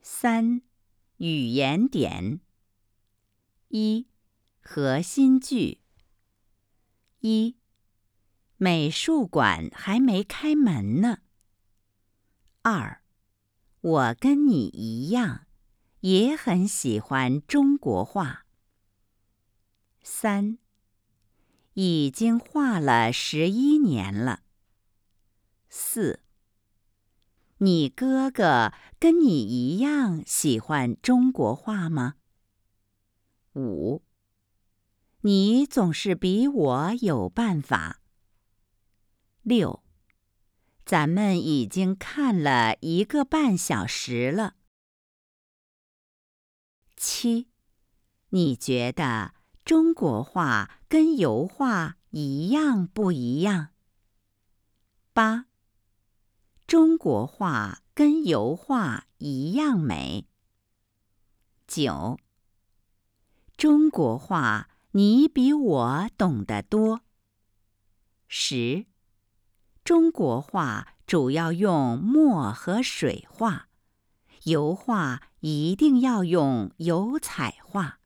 3. 语言点。1. 核心句。1. 美术馆还没开门呢。2. 我跟你一样，也很喜欢中国画。3. 已经画了11年了。4. 你哥哥跟你一样喜欢中国画吗？5. 你总是比我有办法。6. 咱们已经看了1个半小时了。7. 你觉得中国画跟油画一样不一样？8. 中国画跟油画一样美。9. 中国画你比我懂得多。10. 中国画主要用墨和水画，油画一定要用油彩画。